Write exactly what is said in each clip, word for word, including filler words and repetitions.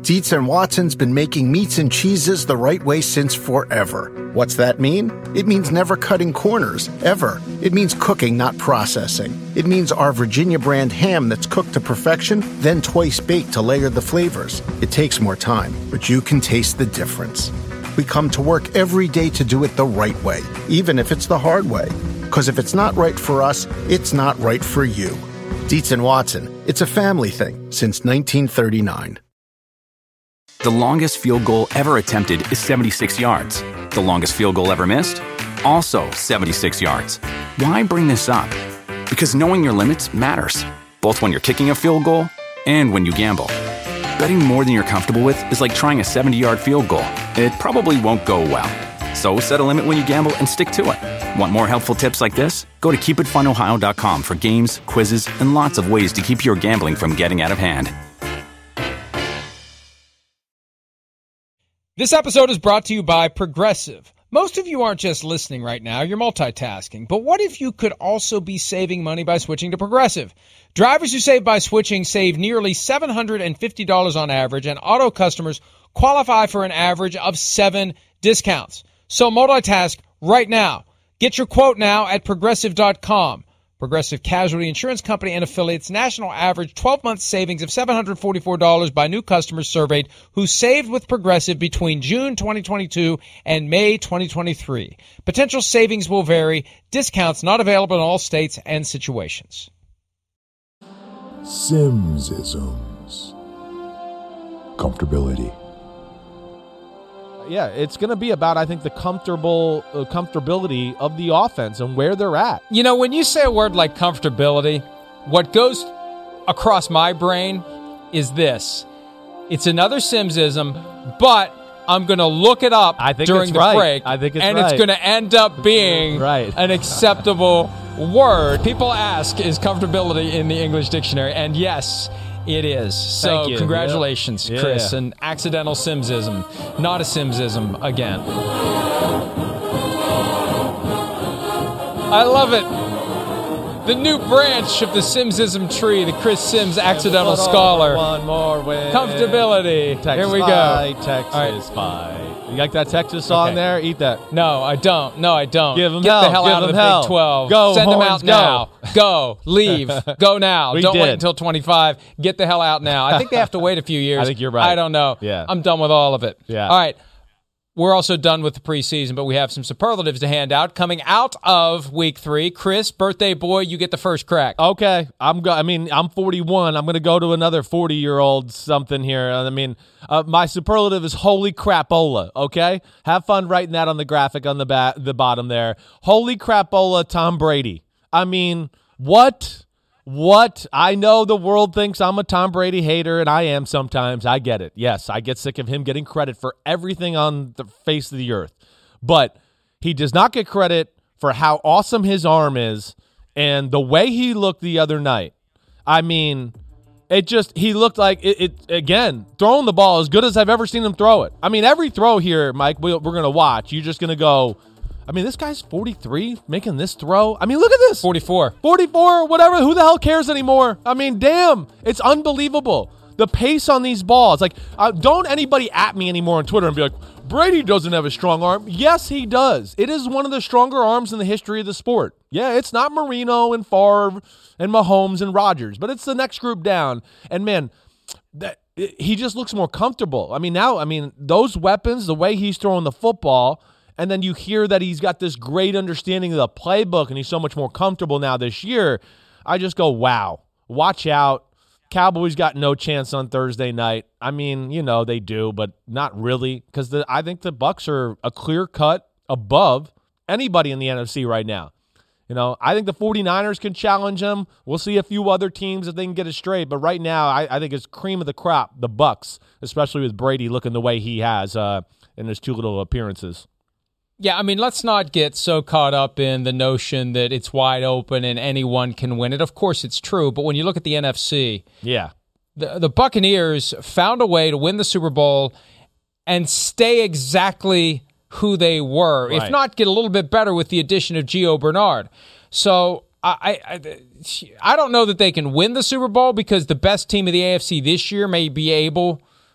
Dietz and Watson's been making meats and cheeses the right way since forever. What's that mean? It means never cutting corners, ever. It means cooking, not processing. It means our Virginia brand ham that's cooked to perfection, then twice baked to layer the flavors. It takes more time, but you can taste the difference. We come to work every day to do it the right way, even if it's the hard way. Because if it's not right for us, it's not right for you. Dietz and Watson, it's a family thing since nineteen thirty-nine. The longest field goal ever attempted is seventy-six yards. The longest field goal ever missed? Also seventy-six yards. Why bring this up? Because knowing your limits matters, both when you're kicking a field goal and when you gamble. Betting more than you're comfortable with is like trying a seventy-yard field goal. It probably won't go well. So set a limit when you gamble and stick to it. Want more helpful tips like this? Go to keep it fun ohio dot com for games, quizzes, and lots of ways to keep your gambling from getting out of hand. This episode is brought to you by Progressive. Most of you aren't just listening right now, you're multitasking. But what if you could also be saving money by switching to Progressive? Drivers who save by switching save nearly seven hundred fifty dollars on average, and auto customers qualify for an average of seven discounts. So multitask right now. Get your quote now at progressive dot com. Progressive Casualty Insurance Company and affiliates, national average twelve-month savings of seven hundred forty-four dollars by new customers surveyed who saved with Progressive between June twenty twenty-two and May twenty twenty-three. Potential savings will vary. Discounts not available in all states and situations. Simsisms. Comfortability. Yeah, it's going to be about, I think, the comfortable uh, comfortability of the offense and where they're at. You know, when you say a word like comfortability, what goes across my brain is this. It's another Simsism, but I'm going to look it up I think during it's the right. break. I think it's and right. it's going to end up being right. an acceptable word. People ask, is comfortability in the English dictionary? And yes, it is. So Thank you. congratulations, yeah. Chris. Yeah. An accidental Simsism, not a Simsism again. I love it. The new branch of the Simsism tree, the Chris Sims Accidental Scholar. One more win. Comfortability. Texas Here we go. Pie, Texas All right. pie. You like that Texas song Okay. there? Eat that. No, I don't. No, I don't. Give 'em Get hell. the hell Give out of 'em the hell. Big twelve. Go, Send them Horns, out now. Go. Leave. Go now. We don't did. wait until twenty-five. Get the hell out now. I think they have to wait a few years. I think you're right. I don't know. Yeah. I'm done with all of it. Yeah. All right. We're also done with the preseason, but we have some superlatives to hand out coming out of week three. Chris, birthday boy, you get the first crack. Okay, I'm go. I mean, I'm forty-one. I'm going to go to another forty-year-old something here. I mean, uh, my superlative is holy crapola. Okay, have fun writing that on the graphic on the ba- the bottom there. Holy crapola, Tom Brady. I mean, what? What? I know the world thinks I'm a Tom Brady hater, and I am sometimes. I get it. Yes, I get sick of him getting credit for everything on the face of the earth. But he does not get credit for how awesome his arm is and the way he looked the other night. I mean, it just, he looked like, it, it again, throwing the ball as good as I've ever seen him throw it. I mean, every throw here, Mike, we, we're going to watch. You're just going to go, I mean, this guy's forty-three making this throw. I mean, look at this. forty-four. forty-four, whatever. Who the hell cares anymore? I mean, damn. It's unbelievable. The pace on these balls. Like, uh, don't anybody at me anymore on Twitter and be like, Brady doesn't have a strong arm. Yes, he does. It is one of the stronger arms in the history of the sport. Yeah, it's not Marino and Favre and Mahomes and Rodgers, but it's the next group down. And, man, that he just looks more comfortable. I mean, now, I mean, those weapons, the way he's throwing the football, and then you hear that he's got this great understanding of the playbook and he's so much more comfortable now this year. I just go, wow, watch out. Cowboys got no chance on Thursday night. I mean, you know, they do, but not really, because I think the Bucs are a clear cut above anybody in the N F C right now. You know, I think the 49ers can challenge them. We'll see a few other teams if they can get it straight, but right now I, I think it's cream of the crop, the Bucs, especially with Brady looking the way he has uh, in his two little appearances. Yeah, I mean, let's not get so caught up in the notion that it's wide open and anyone can win it. Of course, it's true, but when you look at the N F C, yeah, the, the Buccaneers found a way to win the Super Bowl and stay exactly who they were, right. if not get a little bit better with the addition of Gio Bernard. So I, I, I don't know that they can win the Super Bowl because the best team of the A F C this year may be able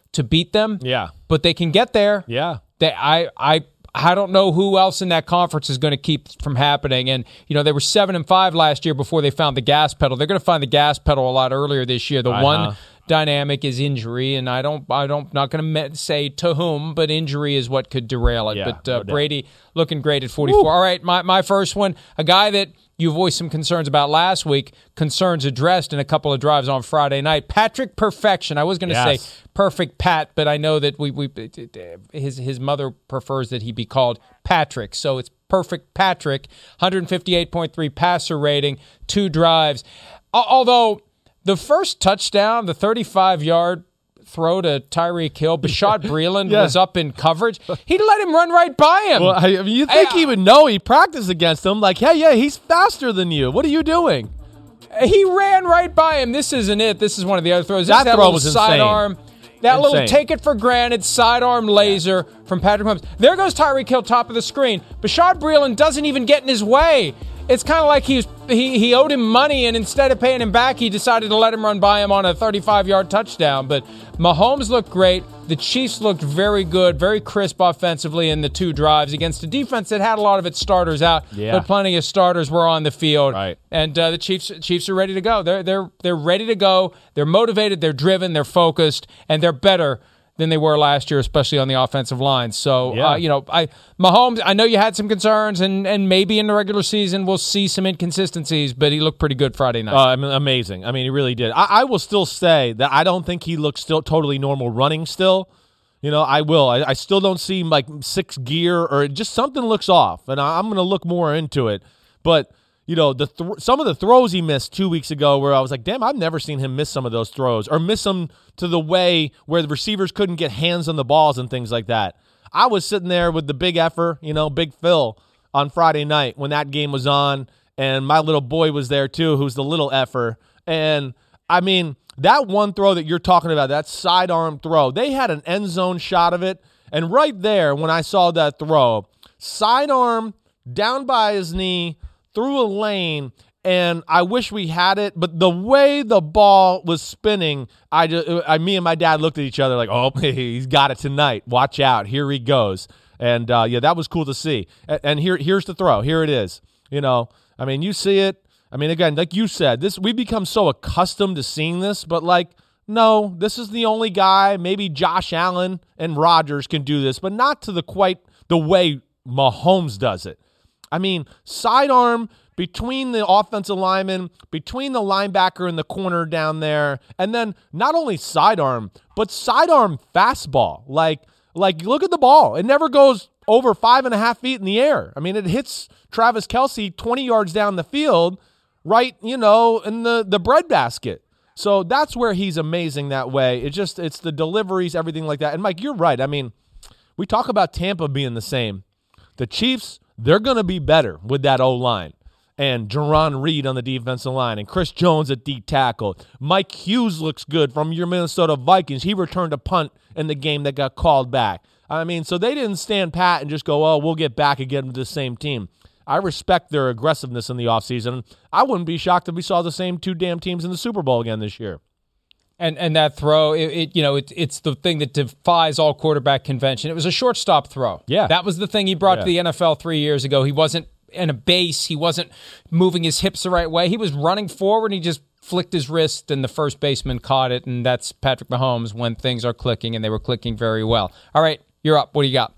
to beat them. Yeah. But they can get there. Yeah. They, I, I, I don't know who else in that conference is going to keep from happening. And, you know, they were seven and five last year before they found the gas pedal. They're going to find the gas pedal a lot earlier this year. The uh-huh. one dynamic is injury, and I don't, I don't, not going to say to whom, but injury is what could derail it. Yeah, but uh, no Brady looking great at forty-four. Woo. All right, my, my first one, a guy that you voiced some concerns about last week, concerns addressed in a couple of drives on Friday night. Patrick Perfection. I was going to yes. say Perfect Pat, but I know that we we his his mother prefers that he be called Patrick, so it's Perfect Patrick. one fifty-eight point three passer rating, two drives. Although the first touchdown, the thirty-five-yard throw to Tyreek Hill, Bashaud Breeland yeah. was up in coverage. He let him run right by him. Well, I mean, you think I, he would know he practiced against him? Like, hey, yeah, he's faster than you. What are you doing? He ran right by him. This isn't it. This is one of the other throws. That, that throw was sidearm. insane. That insane. little take it for granted sidearm laser yeah. from Patrick Mahomes. There goes Tyreek Hill, top of the screen. Bashaud Breeland doesn't even get in his way. It's kind of like he, was, he he owed him money, and instead of paying him back, he decided to let him run by him on a thirty-five-yard touchdown. But Mahomes looked great. The Chiefs looked very good, very crisp offensively in the two drives against a defense that had a lot of its starters out, yeah. but plenty of starters were on the field. Right. And uh, the Chiefs Chiefs are ready to go. They're they're they're ready to go. They're motivated. They're driven. They're focused, and they're better than they were last year, especially on the offensive line. So, yeah. uh, you know, I Mahomes, I know you had some concerns, and, and maybe in the regular season we'll see some inconsistencies, but he looked pretty good Friday night. Uh, I mean, amazing. I mean, he really did. I, I will still say that I don't think he looks still totally normal running still. You know, I will. I, I still don't see like six gear or just something looks off, and I, I'm going to look more into it. But you know, the th- some of the throws he missed two weeks ago where I was like, damn, I've never seen him miss some of those throws or miss them to the way where the receivers couldn't get hands on the balls and things like that. I was sitting there with the big effer, you know, Big Phil on Friday night when that game was on, and my little boy was there too, who's the little effer. And, I mean, that one throw that you're talking about, that sidearm throw, they had an end zone shot of it, and right there when I saw that throw, sidearm down by his knee, through a lane, and I wish we had it, but the way the ball was spinning, I, just, I me and my dad looked at each other like, oh, he's got it tonight. Watch out. Here he goes. And, uh, yeah, that was cool to see. And, and here, here's the throw. Here it is. You know, I mean, you see it. I mean, again, like you said, this we've become so accustomed to seeing this, but, like, no, this is the only guy. Maybe Josh Allen and Rodgers can do this, but not to the quite the way Mahomes does it. I mean, sidearm between the offensive lineman, between the linebacker and the corner down there, and then not only sidearm, but sidearm fastball. Like, like look at the ball. It never goes over five and a half feet in the air. I mean, it hits Travis Kelce twenty yards down the field, right, you know, in the, the breadbasket. So that's where he's amazing that way. It just, it's the deliveries, everything like that. And, Mike, you're right. I mean, we talk about Tampa being the same. The Chiefs, they're going to be better with that O-line. And Jerron Reed on the defensive line. And Chris Jones at D tackle. Mike Hughes looks good from your Minnesota Vikings. He returned a punt in the game that got called back. I mean, so they didn't stand pat and just go, oh, we'll get back again with the same team. I respect their aggressiveness in the offseason. I wouldn't be shocked if we saw the same two damn teams in the Super Bowl again this year. And and that throw, it, it you know, it, it's the thing that defies all quarterback convention. It was a shortstop throw. Yeah. That was the thing he brought yeah. to the N F L three years ago. He wasn't in a base. He wasn't moving his hips the right way. He was running forward, and he just flicked his wrist, and the first baseman caught it, and that's Patrick Mahomes when things are clicking, and they were clicking very well. All right, you're up. What do you got?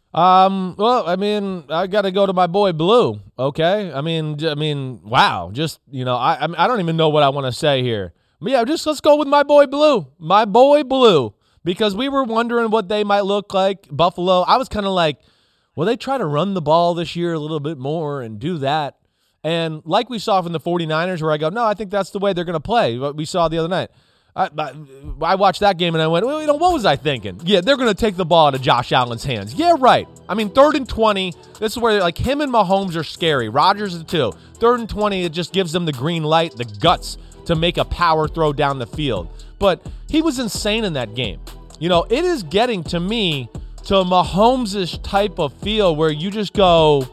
Um. Well, I mean, I got to go to my boy Blue. Okay. I mean, I mean, wow. Just you know, I I, mean, I don't even know what I want to say here. But yeah, just let's go with my boy Blue. My boy Blue, because we were wondering what they might look like. Buffalo. I was kind of like, will they try to run the ball this year a little bit more and do that? And like we saw from the 49ers, where I go, no, I think that's the way they're going to play. What we saw the other night. I, I, I watched that game and I went, well, you know, what was I thinking? Yeah, they're going to take the ball out of Josh Allen's hands. Yeah, right. I mean, third and twenty, this is where, like, him and Mahomes are scary. Rodgers is too. Third and twenty, it just gives them the green light, the guts to make a power throw down the field. But he was insane in that game. You know, it is getting, to me, to Mahomes' type of feel where you just go,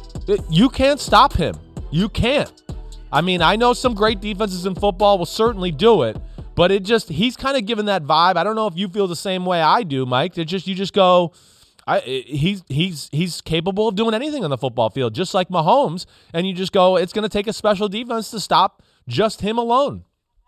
you can't stop him. You can't. I mean, I know some great defenses in football will certainly do it, But it just, he's kind of given that vibe. I don't know if you feel the same way I do, Mike. It just, you just go, I, he's he's he's capable of doing anything on the football field, just like Mahomes. And you just go, it's going to take a special defense to stop just him alone.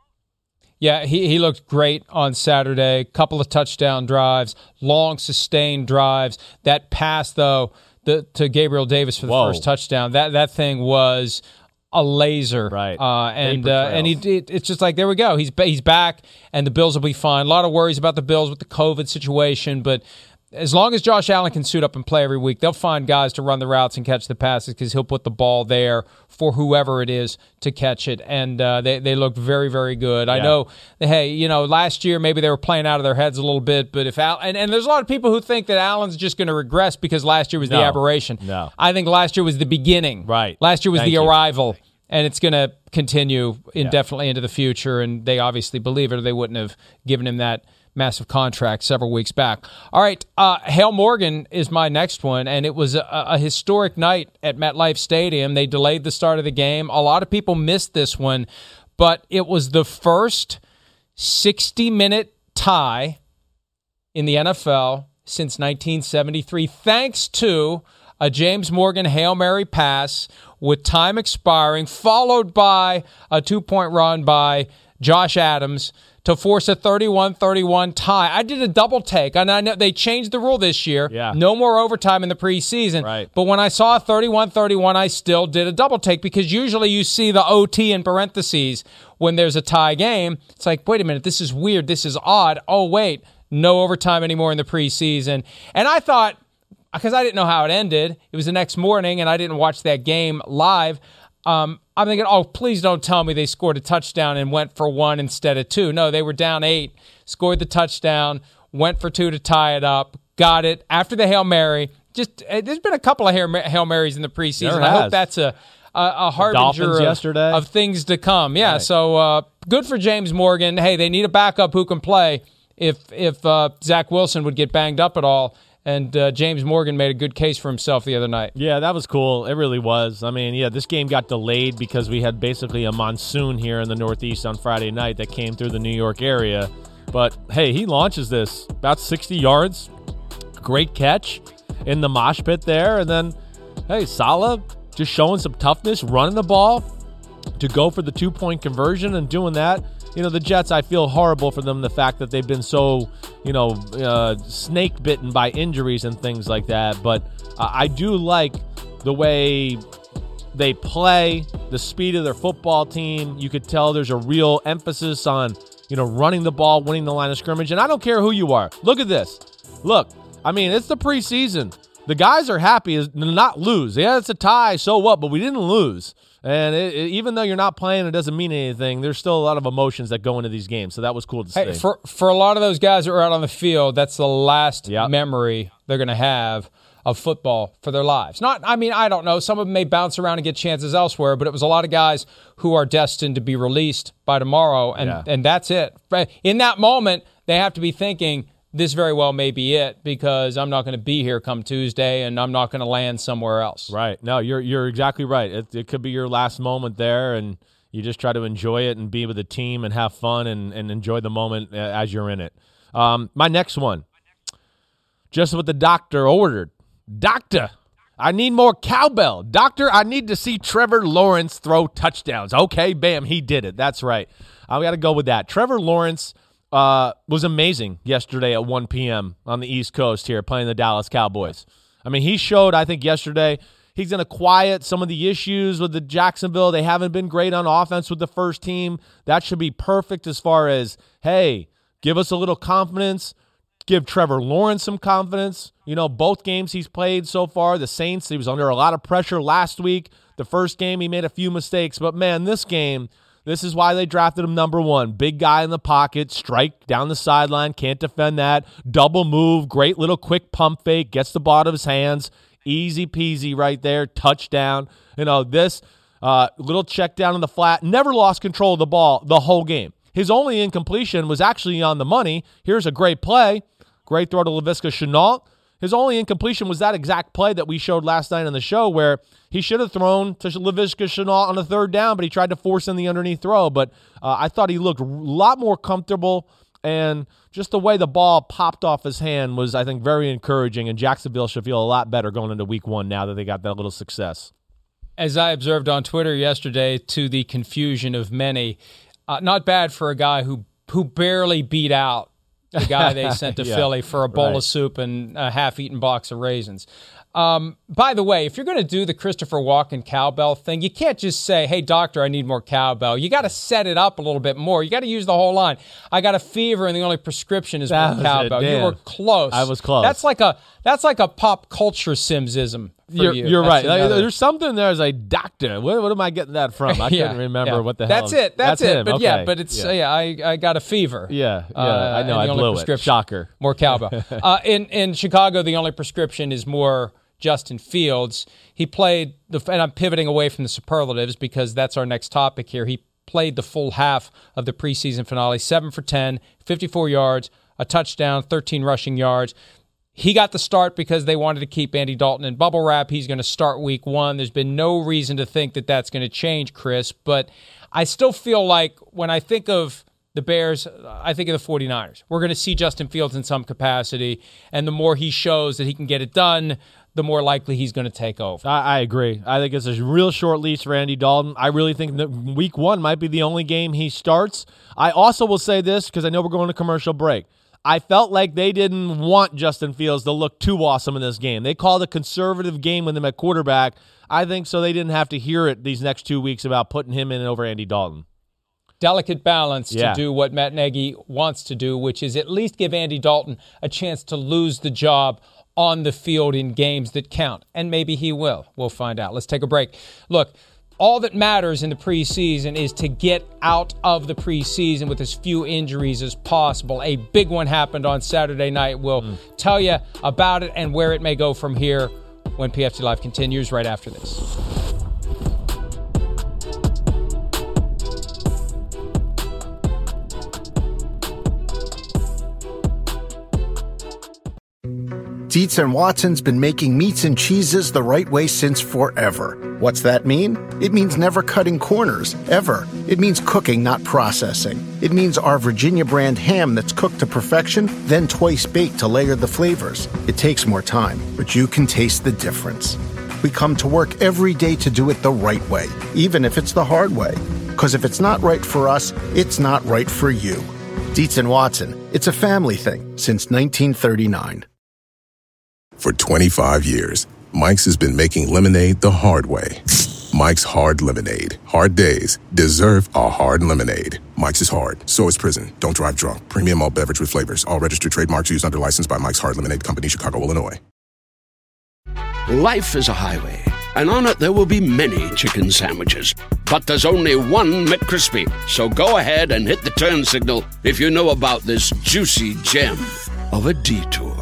Yeah, he, he looked great on Saturday. Couple of touchdown drives, long sustained drives. That pass, though, the, to Gabriel Davis for the Whoa. first touchdown, that that thing was a laser. Right. Uh, and uh, and he it, it's just like, there we go. He's he's back, and the Bills will be fine. A lot of worries about the Bills with the COVID situation, but as long as Josh Allen can suit up and play every week, they'll find guys to run the routes and catch the passes because he'll put the ball there for whoever it is to catch it. And uh, they, they looked very, very good. Yeah. I know, hey, you know, last year maybe they were playing out of their heads a little bit, but if Al- and, and there's a lot of people who think that Allen's just going to regress because last year was no, the aberration. No. I think last year was the beginning. Right. Last year was Thank the you. arrival. And it's going to continue indefinitely yeah. into the future, and they obviously believe it, or they wouldn't have given him that massive contract several weeks back. All right, uh, Hale Morgan is my next one, and it was a, a historic night at MetLife Stadium. They delayed the start of the game. A lot of people missed this one, but it was the first sixty-minute tie in the N F L since nineteen seventy-three, thanks to a James Morgan Hail Mary pass with time expiring, followed by a two-point run by Josh Adams to force a thirty-one thirty-one tie. I did a double take, and I know they changed the rule this year. Yeah. No more overtime in the preseason. Right. But when I saw thirty-one thirty-one, I still did a double take because usually you see the O T in parentheses when there's a tie game. It's like, wait a minute, this is weird. This is odd. Oh, wait, no overtime anymore in the preseason. And I thought, because I didn't know how it ended, it was the next morning, and I didn't watch that game live. Um, I'm thinking, oh, please don't tell me they scored a touchdown and went for one instead of two. No, they were down eight, scored the touchdown, went for two to tie it up, got it. After the Hail Mary, just uh, there's been a couple of Hail Marys in the preseason. There I has. hope that's a, a, a harbinger of, yesterday. of things to come. Yeah, Right. so uh, good for James Morgan. Hey, they need a backup who can play if, if uh, Zach Wilson would get banged up at all. And uh, James Morgan made a good case for himself the other night. Yeah, that was cool. It really was. I mean, yeah, this game got delayed because we had basically a monsoon here in the Northeast on Friday night that came through the New York area. But, hey, he launches this about sixty yards. Great catch in the mosh pit there. And then, hey, Saleh just showing some toughness, running the ball to go for the two-point conversion and doing that. You know, the Jets, I feel horrible for them, the fact that they've been so, you know, uh, snake-bitten by injuries and things like that. But uh, I do like the way they play, the speed of their football team. You could tell there's a real emphasis on, you know, running the ball, winning the line of scrimmage. And I don't care who you are. Look at this. Look, I mean, it's the preseason. The guys are happy to not lose. Yeah, it's a tie, so what? But we didn't lose. And it, it, even though you're not playing, it doesn't mean anything. There's still a lot of emotions that go into these games, so that was cool to see. Hey, for for a lot of those guys that were out on the field, that's the last Yep. memory they're going to have of football for their lives. Not, I mean, I don't know. Some of them may bounce around and get chances elsewhere, but it was a lot of guys who are destined to be released by tomorrow, and Yeah. and that's it. In that moment, they have to be thinking, this very well may be it, because I'm not going to be here come Tuesday, and I'm not going to land somewhere else. Right. No, you're you're exactly right. It, it could be your last moment there, and you just try to enjoy it and be with the team and have fun and, and enjoy the moment uh, as you're in it. Um, my next one, just what the doctor ordered. Doctor, I need more cowbell. Doctor, I need to see Trevor Lawrence throw touchdowns. Okay, bam, he did it. That's right. I got to go with that. Trevor Lawrence Uh, was amazing yesterday at one p.m. on the East Coast here playing the Dallas Cowboys. I mean, he showed, I think, yesterday he's going to quiet some of the issues with the Jacksonville. They haven't been great on offense with the first team. That should be perfect as far as, hey, give us a little confidence, give Trevor Lawrence some confidence. You know, both games he's played so far, the Saints, he was under a lot of pressure last week. The first game, he made a few mistakes. But, man, this game, this is why they drafted him number one. Big guy in the pocket, strike down the sideline, can't defend that. Double move, great little quick pump fake, gets the ball out of his hands. Easy peasy right there, touchdown. You know, this uh, little check down in the flat, never lost control of the ball the whole game. His only incompletion was actually on the money. Here's a great play. Great throw to Laviska Shenault. His only incompletion was that exact play that we showed last night on the show where he should have thrown to Laviska Shenault on the third down, but he tried to force in the underneath throw. But uh, I thought he looked a lot more comfortable, and just the way the ball popped off his hand was, I think, very encouraging, and Jacksonville should feel a lot better going into week one now that they got that little success. As I observed on Twitter yesterday, to the confusion of many, uh, not bad for a guy who who barely beat out the guy they sent to yeah, Philly for a bowl right. of soup and a half-eaten box of raisins. Um, by the way, if you're going to do the Christopher Walken cowbell thing, you can't just say, hey, doctor, I need more cowbell. You got to set it up a little bit more. You got to use the whole line. I got a fever, and the only prescription is That more was cowbell. it, You damn. were close. I was close. That's like a that's like a pop culture Simsism for You're, you. you're That's right. Like, another- there's something there as a doctor. What, what am I getting that from? I Yeah, couldn't remember yeah. what the hell. That's it. That's, That's it. him. But okay. yeah, but it's yeah. uh, yeah. I, I got a fever. Yeah, yeah, Uh, I know. and I the only blew it. prescription- Shocker. More cowbell. uh, in in Chicago, the only prescription is more Justin Fields. He played the, and I'm pivoting away from the superlatives because that's our next topic here. He played the full half of the preseason finale, seven for ten, fifty-four yards, a touchdown, thirteen rushing yards. He got the start because they wanted to keep Andy Dalton in bubble wrap. He's going to start week one. There's been no reason to think that that's going to change, Chris. But I still feel like when I think of the Bears, I think of the 49ers. We're going to see Justin Fields in some capacity, and the more he shows that he can get it done, the more likely he's going to take over. I, I agree. I think it's a real short leash for Andy Dalton. I really think that week one might be the only game he starts. I also will say this because I know we're going to commercial break. I felt like they didn't want Justin Fields to look too awesome in this game. They called a conservative game with him at quarterback. I think so they didn't have to hear it these next two weeks about putting him in over Andy Dalton. Delicate balance Yeah. to do what Matt Nagy wants to do, which is at least give Andy Dalton a chance to lose the job on the field in games that count. And maybe he will. We'll find out. Let's take a break. Look, all that matters in the preseason is to get out of the preseason with as few injuries as possible. A big one happened on Saturday night. We'll mm. tell you about it and where it may go from here when P F T Live continues right after this. Dietz and Watson's been making meats and cheeses the right way since forever. What's that mean? It means never cutting corners, ever. It means cooking, not processing. It means our Virginia brand ham that's cooked to perfection, then twice baked to layer the flavors. It takes more time, but you can taste the difference. We come to work every day to do it the right way, even if it's the hard way. Because if it's not right for us, it's not right for you. Dietz and Watson, it's a family thing since nineteen thirty-nine. For twenty-five years, Mike's has been making lemonade the hard way. Mike's Hard Lemonade. Hard days deserve a hard lemonade. Mike's is hard, so is prison. Don't drive drunk. Premium malt beverage with flavors. All registered trademarks used under license by Mike's Hard Lemonade Company, Chicago, Illinois. Life is a highway, and on it there will be many chicken sandwiches. But there's only one McCrispy. So go ahead and hit the turn signal if you know about this juicy gem of a detour.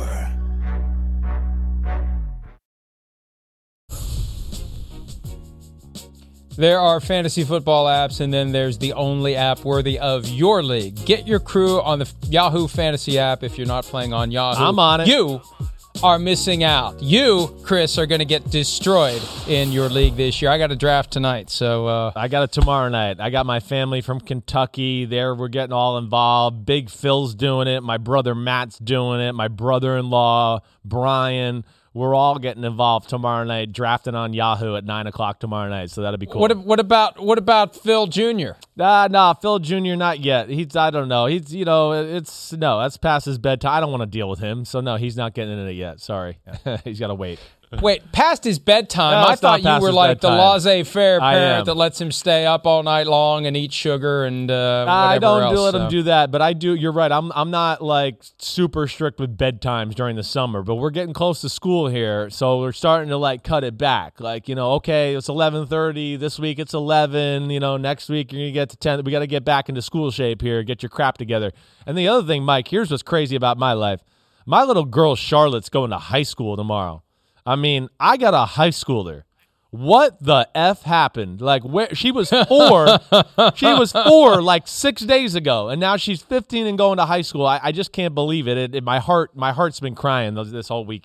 There are fantasy football apps, and then there's the only app worthy of your league. Get your crew on the Yahoo Fantasy app if you're not playing on Yahoo. I'm on it. You are missing out. You, Chris, are going to get destroyed in your league this year. I got a draft tonight, so... Uh, I got it tomorrow night. I got my family from Kentucky. There, we're getting all involved. Big Phil's doing it. My brother Matt's doing it. My brother-in-law, Brian... We're all getting involved tomorrow night, drafting on Yahoo at nine o'clock tomorrow night, so that'll be cool. What, what about what about Phil Junior? Nah, nah, Phil Junior not yet. He's, I don't know. He's, you know, it's, no, that's past his bedtime. I don't want to deal with him, so no, he's not getting in it yet. Sorry. He's got to wait. Wait, past his bedtime? No, I it's not thought you past were his like bedtime. the laissez-faire I parent am. that lets him stay up all night long and eat sugar and uh, whatever I don't else. do let so. him do that, but I do. You're right. I'm I'm not like super strict with bedtimes during the summer, but we're getting close to school here, so we're starting to like cut it back. Like, you know, okay, it's eleven thirty this week. It's eleven. You know, next week you're gonna get to ten. We got to get back into school shape here. Get your crap together. And the other thing, Mike, here's what's crazy about my life. My little girl Charlotte's going to high school tomorrow. I mean, I got a high schooler. What the F happened? Like, where she was four, she was four like six days ago, and now she's fifteen and going to high school. I, I just can't believe it. It, it. My heart, my heart's been crying this, this whole weekend.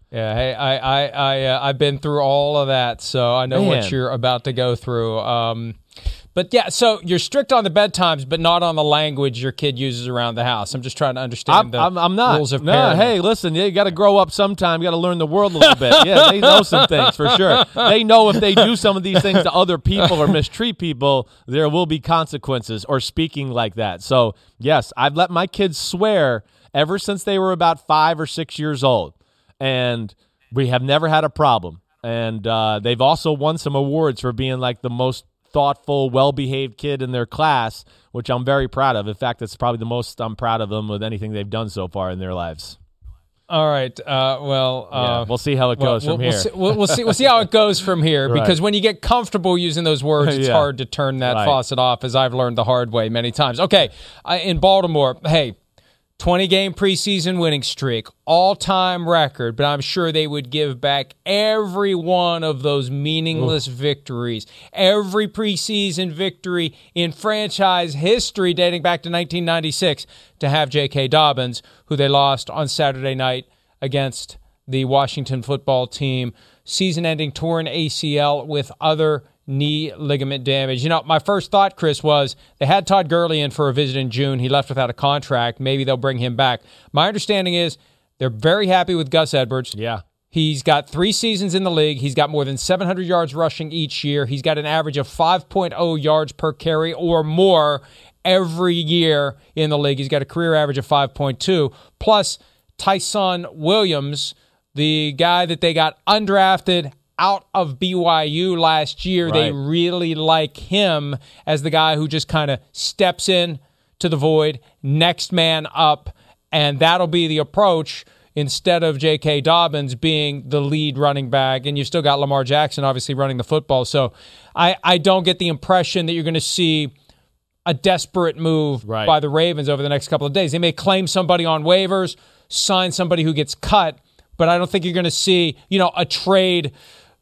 Yeah, hey, I, I, I, uh, I've been through all of that, so I know Man. what you're about to go through. Um, but yeah, so you're strict on the bedtimes, but not on the language your kid uses around the house. I'm just trying to understand I'm, the I'm, I'm not. rules of no, parenting. Hey, listen, you got to grow up sometime. You got to learn the world a little bit. Yeah, they know some things for sure. They know if they do some of these things to other people or mistreat people, there will be consequences, or speaking like that. So, yes, I've let my kids swear ever since they were about five or six years old. And we have never had a problem. And uh, they've also won some awards for being like the most thoughtful, well-behaved kid in their class, which I'm very proud of. In fact, it's probably the most I'm proud of them with anything they've done so far in their lives. All right. Uh, well, uh, Yeah, we'll see how it well, goes we'll, from we'll here. see, we'll, we'll see. We'll see how it goes from here. Right. Because when you get comfortable using those words, it's Yeah. hard to turn that Right. faucet off, as I've learned the hard way many times. Okay, uh, in Baltimore, hey, twenty-game preseason winning streak, all-time record, but I'm sure they would give back every one of those meaningless Ooh. victories, every preseason victory in franchise history dating back to nineteen ninety-six to have J K. Dobbins, who they lost on Saturday night against the Washington football team, season-ending torn A C L with other knee ligament damage. You know, my first thought, Chris, was they had Todd Gurley in for a visit in June. He left without a contract. Maybe they'll bring him back. My understanding is they're very happy with Gus Edwards. Yeah. He's got three seasons in the league. He's got more than seven hundred yards rushing each year. He's got an average of five point oh yards per carry or more every year in the league. He's got a career average of five point two. Plus, Tyson Williams, the guy that they got undrafted out of B Y U last year. Right. They really like him as the guy who just kind of steps in to the void, next man up, and that'll be the approach instead of J K. Dobbins being the lead running back. And you still got Lamar Jackson obviously running the football. So I, I don't get the impression that you're going to see a desperate move right. by the Ravens over the next couple of days. They may claim somebody on waivers, sign somebody who gets cut, but I don't think you're going to see, you know, a trade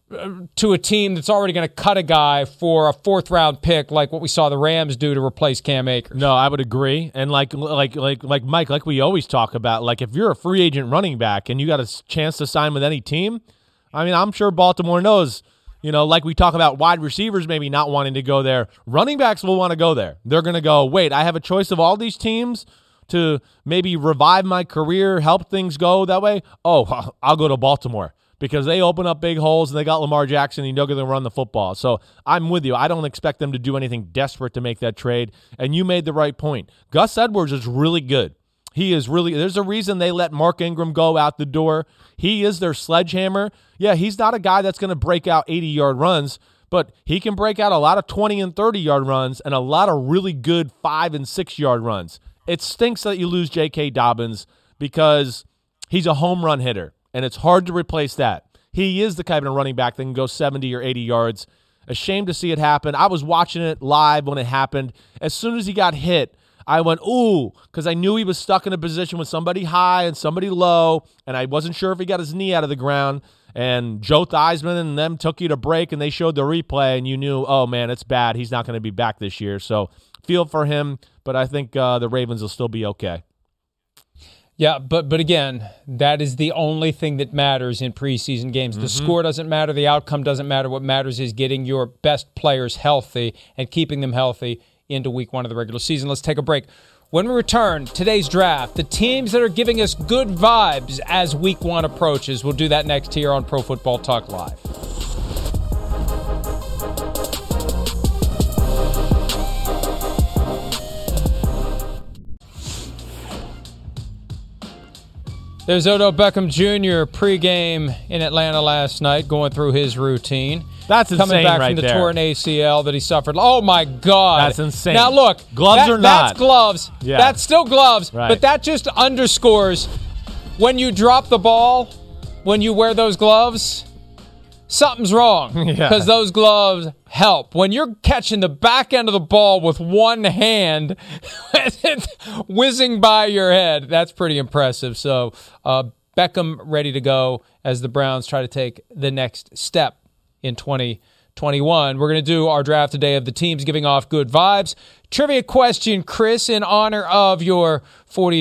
to a team that's already going to cut a guy for a fourth round pick like what we saw the Rams do to replace Cam Akers. No, I would agree. And like like like like Mike, like we always talk about, like if you're a free agent running back and you got a chance to sign with any team, I mean, I'm sure Baltimore knows, you know, like we talk about wide receivers maybe not wanting to go there. Running backs will want to go there. They're going to go, wait, I have a choice of all these teams to maybe revive my career, help things go that way. Oh, I'll go to Baltimore. Because they open up big holes and they got Lamar Jackson and you know they're going to run the football. So I'm with you. I don't expect them to do anything desperate to make that trade. And you made the right point. Gus Edwards is really good. He is really – there's a reason they let Mark Ingram go out the door. He is their sledgehammer. Yeah, he's not a guy that's going to break out eighty-yard runs, but he can break out a lot of twenty- and thirty-yard runs and a lot of really good five- and six-yard runs. It stinks that you lose J K. Dobbins because he's a home run hitter. And it's hard to replace that. He is the kind of running back that can go seventy or eighty yards. A shame to see it happen. I was watching it live when it happened. As soon as he got hit, I went, ooh, because I knew he was stuck in a position with somebody high and somebody low, and I wasn't sure if he got his knee out of the ground. And Joe Theismann and them took you to break, and they showed the replay, and you knew, oh, man, it's bad. He's not going to be back this year. So feel for him, but I think uh, the Ravens will still be okay. Yeah, but but again, that is the only thing that matters in preseason games. The mm-hmm. score doesn't matter. The outcome doesn't matter. What matters is getting your best players healthy and keeping them healthy into week one of the regular season. Let's take a break. When we return, today's draft, the teams that are giving us good vibes as week one approaches. We'll do that next here on Pro Football Talk Live. There's Odell Beckham Junior pregame in Atlanta last night, going through his routine. That's insane. Coming back right from the there. torn A C L that he suffered. Oh, my God. That's insane. Now, look. Gloves that, or not? That's gloves. Yeah. That's still gloves. Right. But that just underscores when you drop the ball, when you wear those gloves, something's wrong. Because yeah. those gloves help. When you're catching the back end of the ball with one hand, it's whizzing by your head, that's pretty impressive. So, uh, Beckham ready to go as the Browns try to take the next step in twenty twenty-one. We're going to do our draft today of the teams giving off good vibes. Trivia question, Chris, in honor of your forty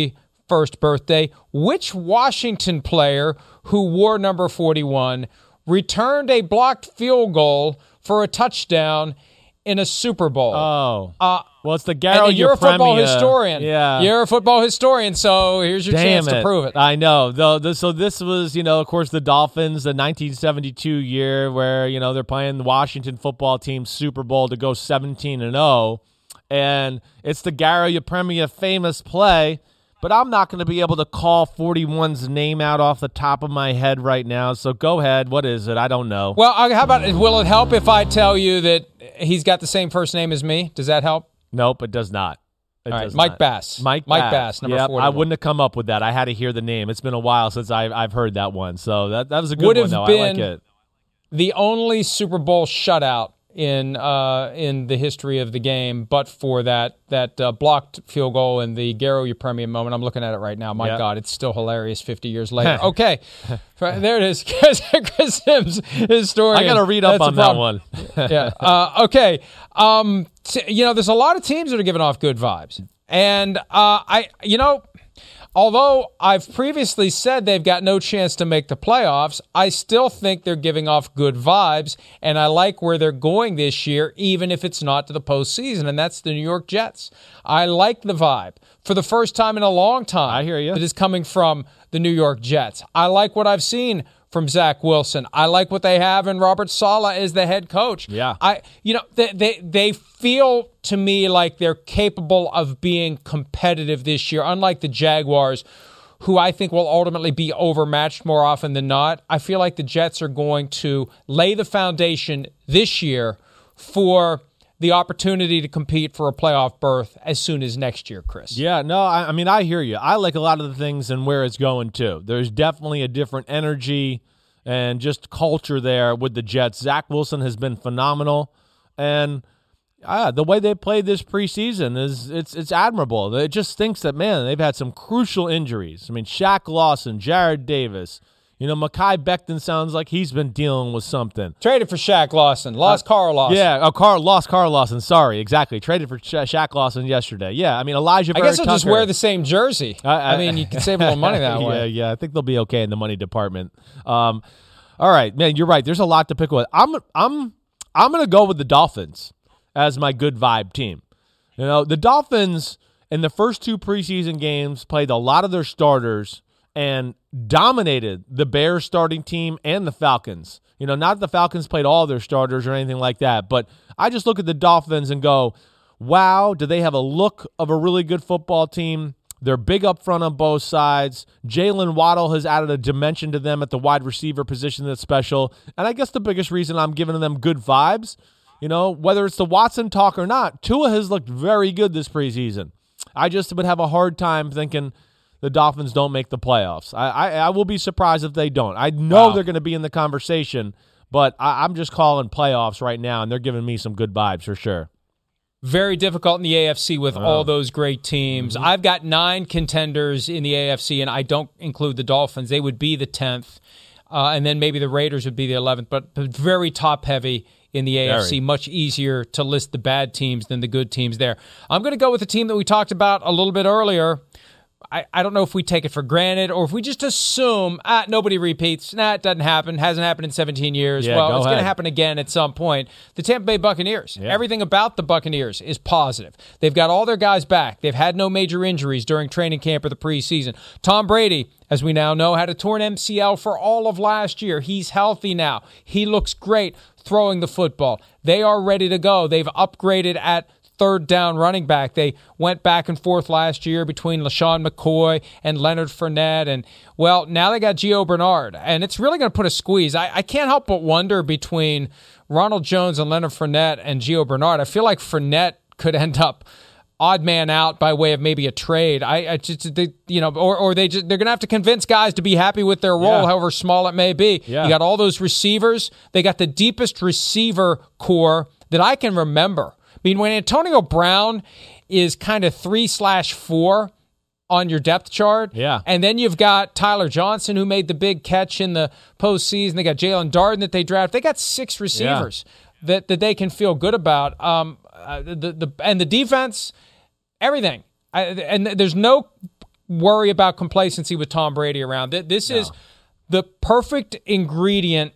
first birthday, which Washington player who wore number forty-one returned a blocked field goal for a touchdown in a Super Bowl? Oh. Uh, well, it's the Garo and you're a football Yepremia. historian. Yeah. You're a football historian, so here's your Damn chance it. to prove it. I know. The, the, so this was, you know, of course, the Dolphins, the nineteen seventy-two year where, you know, they're playing the Washington football team Super Bowl to go seventeen and oh. And it's the Garo Yepremia famous play. But I'm not going to be able to call forty-one's name out off the top of my head right now. So go ahead. What is it? I don't know. Well, how about, will it help if I tell you that he's got the same first name as me? Does that help? Nope, it does not. It All right, does Mike not. Bass. Mike, Mike Bass, Bass, number yep, forty-one. I wouldn't have come up with that. I had to hear the name. It's been a while since I've, I've heard that one. So that, that was a good Would one, have though. been I like it. The only Super Bowl shutout in uh, in the history of the game, but for that that uh, blocked field goal in the Garo Yepremia moment. I'm looking at it right now. My Yep. God, it's still hilarious fifty years later. Okay, there it is. Chris Sims, historian. I got to read up That's on a that problem. one. yeah. Uh, okay. Um, t- you know, there's a lot of teams that are giving off good vibes, and uh, I, you know. Although I've previously said they've got no chance to make the playoffs, I still think they're giving off good vibes, and I like where they're going this year, even if it's not to the postseason, and that's the New York Jets. I like the vibe. For the first time in a long time, I hear you. that is coming from the New York Jets. I like what I've seen from Zach Wilson. I like what they have in Robert Saleh as the head coach. Yeah. I, you know, they, they, they feel to me like they're capable of being competitive this year, unlike the Jaguars, who I think will ultimately be overmatched more often than not. I feel like the Jets are going to lay the foundation this year for the opportunity to compete for a playoff berth as soon as next year, Chris. Yeah, no, I, I mean, I hear you. I like a lot of the things and where it's going, too. There's definitely a different energy and just culture there with the Jets. Zach Wilson has been phenomenal, and ah, the way they played this preseason is it's it's admirable. It just stinks that, man, they've had some crucial injuries. I mean, Shaq Lawson, Jared Davis, you know, Mekhi Becton sounds like he's been dealing with something. Traded for Shaq Lawson. Lost Uh, Carl Lawson. Yeah, oh, Carl, lost Carl Lawson. Sorry, exactly. Traded for Sha- Shaq Lawson yesterday. Yeah, I mean, Elijah I Vera guess I'll just Tucker. wear the same jersey. I, I- I- mean, you can save a little money that yeah, way. Yeah, I think they'll be okay in the money department. Um, all right, man, you're right. There's a lot to pick with. I'm I'm I'm gonna go with the Dolphins as my good vibe team. You know, the Dolphins in the first two preseason games played a lot of their starters and dominated the Bears starting team and the Falcons. You know, not that the Falcons played all their starters or anything like that, but I just look at the Dolphins and go, wow, do they have a look of a really good football team? They're big up front on both sides. Jalen Waddle has added a dimension to them at the wide receiver position that's special. And I guess the biggest reason I'm giving them good vibes, you know, whether it's the Watson talk or not, Tua has looked very good this preseason. I just would have a hard time thinking the Dolphins don't make the playoffs. I I, I will be surprised if they don't. I know Wow. they're going to be in the conversation, but I, I'm just calling playoffs right now, and they're giving me some good vibes for sure. Very difficult in the A F C with all those great teams. Mm-hmm. I've got nine contenders in the A F C, and I don't include the Dolphins. They would be the tenth, uh, and then maybe the Raiders would be the eleventh, but, but very top-heavy in the A F C. Very. Much easier to list the bad teams than the good teams there. I'm going to go with the team that we talked about a little bit earlier. I, I don't know if we take it for granted or if we just assume, ah, nobody repeats. Nah, it doesn't happen. Hasn't happened in seventeen years. Yeah, well, go it's going to ahead. happen again at some point. The Tampa Bay Buccaneers. Yeah. Everything about the Buccaneers is positive. They've got all their guys back. They've had no major injuries during training camp or the preseason. Tom Brady, as we now know, had a torn M C L for all of last year. He's healthy now. He looks great throwing the football. They are ready to go. They've upgraded at third down running back. They went back and forth last year between LaShawn McCoy and Leonard Fournette. And, well, now they got Gio Bernard. And it's really going to put a squeeze. I, I can't help but wonder between Ronald Jones and Leonard Fournette and Gio Bernard. I feel like Fournette could end up odd man out by way of maybe a trade. I, I just, they, you know, or, or they just, they're going to have to convince guys to be happy with their role, Yeah. however small it may be. Yeah. You got all those receivers. They got the deepest receiver core that I can remember. I mean, when Antonio Brown is kind of three slash four on your depth chart, Yeah. and then you've got Tyler Johnson who made the big catch in the postseason. They got Jalen Darden that they drafted. They got six receivers that, that they can feel good about. Um, uh, the the and the defense, everything. I, and there's no worry about complacency with Tom Brady around. This is no. the perfect ingredient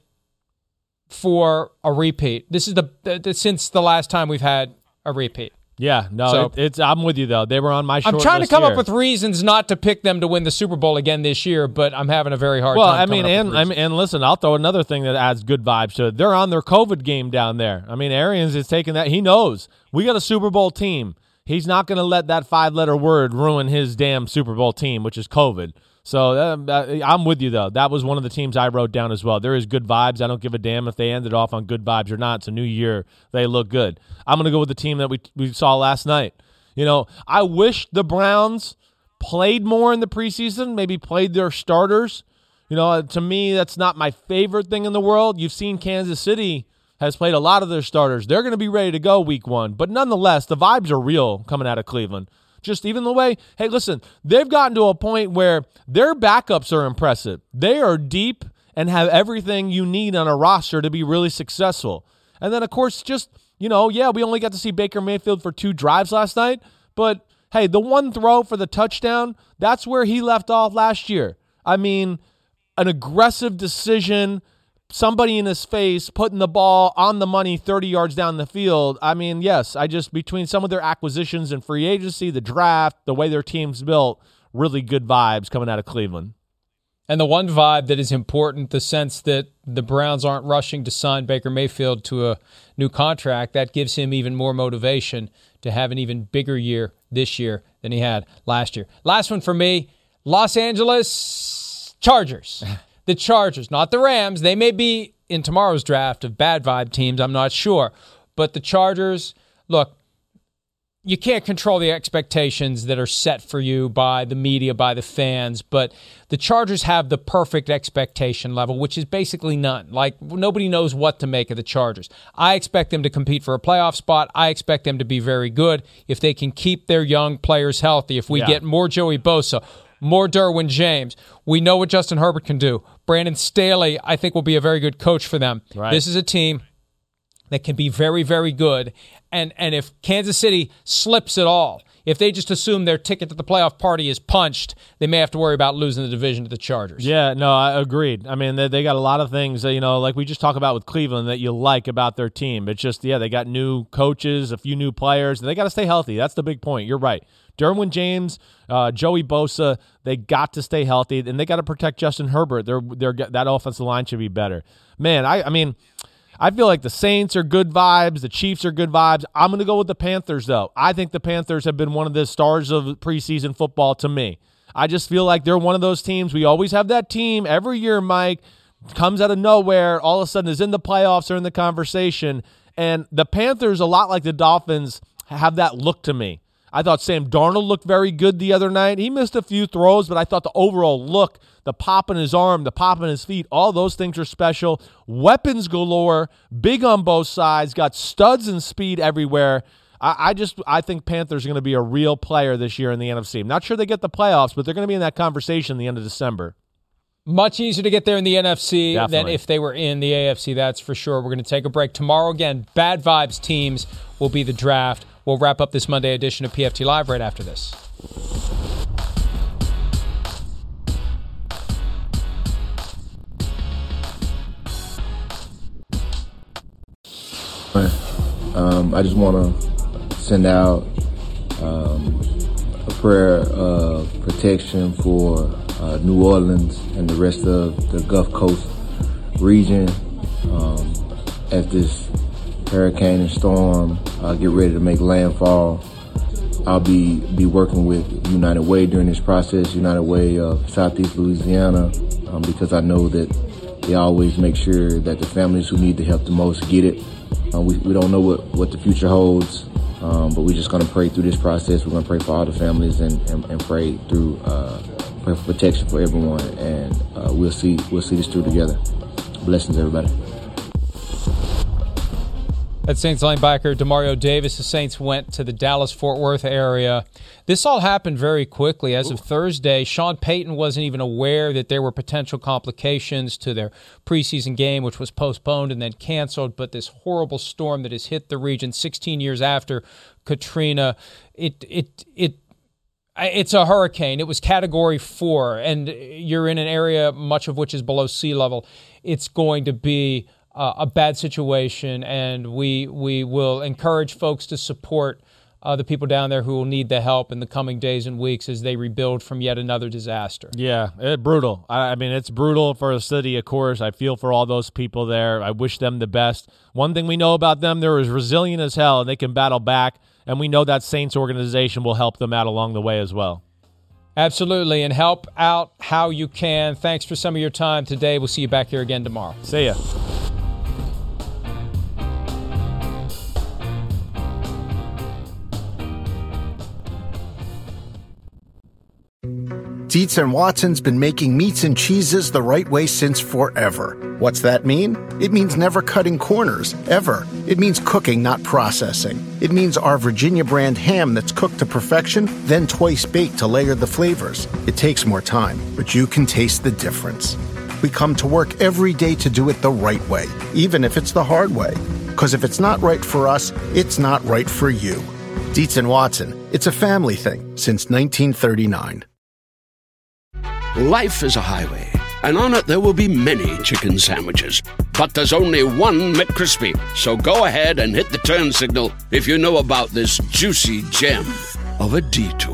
for a repeat. This is the, the since the last time we've had a repeat. Yeah, no, so, it, it's. I'm with you though. They were on my short I'm trying to come here. up with reasons not to pick them to win the Super Bowl again this year, but I'm having a very hard well, time. Well, I mean, and I mean, and listen, I'll throw another thing that adds good vibes to it. They're on their COVID game down there. I mean, Arians is taking that. He knows we got a Super Bowl team. He's not going to let that five-letter word ruin his damn Super Bowl team, which is COVID. So uh, I'm with you, though. That was one of the teams I wrote down as well. There is good vibes. I don't give a damn if they ended off on good vibes or not. It's a new year. They look good. I'm going to go with the team that we we saw last night. You know, I wish the Browns played more in the preseason, maybe played their starters. You know, to me, that's not my favorite thing in the world. You've seen Kansas City has played a lot of their starters. They're going to be ready to go week one. But nonetheless, the vibes are real coming out of Cleveland. Just even the way, hey, listen, they've gotten to a point where their backups are impressive. They are deep and have everything you need on a roster to be really successful. And then, of course, just, you know, yeah, we only got to see Baker Mayfield for two drives last night. But, hey, the one throw for the touchdown, that's where he left off last year. I mean, an aggressive decision, somebody in his face, putting the ball on the money thirty yards down the field. I mean, yes, I just, between some of their acquisitions and free agency, the draft, the way their team's built, really good vibes coming out of Cleveland. And the one vibe that is important, the sense that the Browns aren't rushing to sign Baker Mayfield to a new contract, that gives him even more motivation to have an even bigger year this year than he had last year. Last one for me, Los Angeles Chargers. The Chargers, not the Rams. They may be in tomorrow's draft of bad vibe teams. I'm not sure. But the Chargers, look, you can't control the expectations that are set for you by the media, by the fans. But the Chargers have the perfect expectation level, which is basically none. Like, nobody knows what to make of the Chargers. I expect them to compete for a playoff spot. I expect them to be very good if they can keep their young players healthy. If we yeah. get more Joey Bosa, more Derwin James. We know what Justin Herbert can do. Brandon Staley, I think, will be a very good coach for them. Right. This is a team that can be very, very good. And and if Kansas City slips at all, if they just assume their ticket to the playoff party is punched, they may have to worry about losing the division to the Chargers. Yeah, no, I agreed. I mean, they, they got a lot of things, that, you know, like we just talked about with Cleveland that you like about their team. It's just, yeah, they got new coaches, a few new players, and they got to stay healthy. That's the big point. You're right. Derwin James, uh, Joey Bosa, they got to stay healthy, and they got to protect Justin Herbert. They're, they're, that offensive line should be better. Man, I, I mean, I feel like the Saints are good vibes. The Chiefs are good vibes. I'm going to go with the Panthers, though. I think the Panthers have been one of the stars of preseason football to me. I just feel like they're one of those teams. We always have that team every year, Mike, comes out of nowhere, all of a sudden is in the playoffs or in the conversation. And the Panthers, a lot like the Dolphins, have that look to me. I thought Sam Darnold looked very good the other night. He missed a few throws, but I thought the overall look, the pop in his arm, the pop in his feet, all those things are special. Weapons galore, big on both sides, got studs and speed everywhere. I, I just I think Panthers are going to be a real player this year in the N F C. I'm not sure they get the playoffs, but they're going to be in that conversation at the end of December. Much easier to get there in the N F C Definitely. than if they were in the A F C, that's for sure. We're going to take a break. Tomorrow, again, bad vibes teams will be the draft. We'll wrap up this Monday edition of P F T Live right after this. Um, I just want to send out um, a prayer of protection for uh, New Orleans and the rest of the Gulf Coast region um, as this hurricane and storm uh, get ready to make landfall. I'll be be working with United Way during this process, United Way of Southeast Louisiana, um, because I know that they always make sure that the families who need the help the most get it. Uh, we, we don't know what, what the future holds, um, but we're just going to pray through this process. We're going to pray for all the families and, and, and pray through uh, pray for protection for everyone, and uh, we'll see we'll see this through together. Blessings, everybody. That's Saints linebacker Demario Davis. The Saints went to the Dallas-Fort Worth area. This all happened very quickly. As of Thursday, Sean Payton wasn't even aware that there were potential complications to their preseason game, which was postponed and then canceled. But this horrible storm that has hit the region sixteen years after Katrina, it it it It's a hurricane. It was category four, and you're in an area much of which is below sea level. It's going to be uh, a bad situation, and we we will encourage folks to support uh, the people down there who will need the help in the coming days and weeks as they rebuild from yet another disaster. Yeah, it, brutal. I, I mean, it's brutal for the city, of course. I feel for all those people there. I wish them the best. One thing we know about them, they're as resilient as hell, and they can battle back. And we know that Saints organization will help them out along the way as well. Absolutely, and help out how you can. Thanks for some of your time today. We'll see you back here again tomorrow. See ya. Dietz and Watson's been making meats and cheeses the right way since forever. What's that mean? It means never cutting corners, ever. It means cooking, not processing. It means our Virginia brand ham that's cooked to perfection, then twice baked to layer the flavors. It takes more time, but you can taste the difference. We come to work every day to do it the right way, even if it's the hard way. Because if it's not right for us, it's not right for you. Dietz and Watson, it's a family thing since nineteen thirty-nine. Life is a highway, and on it there will be many chicken sandwiches. But there's only one McCrispy. So go ahead and hit the turn signal if you know about this juicy gem of a detour.